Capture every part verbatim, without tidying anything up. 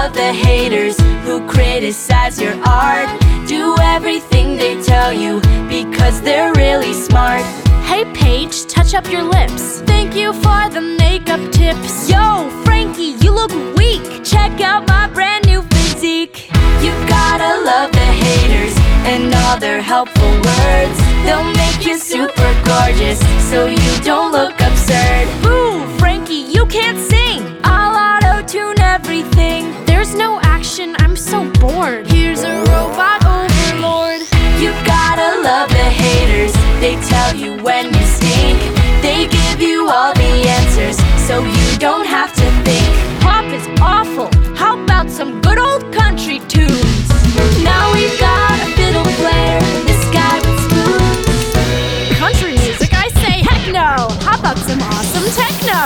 love the haters who criticize your art. Do everything they tell you because they're really smart. Hey Paige, touch up your lips. Thank you for the makeup tips. Yo, Frankie, you look weak. Check out my brand new physique. You gotta love the haters and all their helpful words. They'll make you super gorgeous so you don't look absurd. Boo, Frankie, you can't sing. I'll auto-tune everything. There's no action, I'm so bored. Here's a robot overlord. You gotta love the haters. They tell you when you stink. They give you all the answers so you don't have to think. Pop is awful, how about some good old country tunes? Now we've got a fiddle player, this guy with spoons. Country music, I say heck no. How about some awesome techno?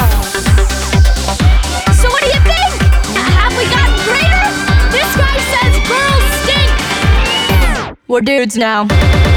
So what do you think? Have we gotten greater? This guy says girls stink. We're dudes now.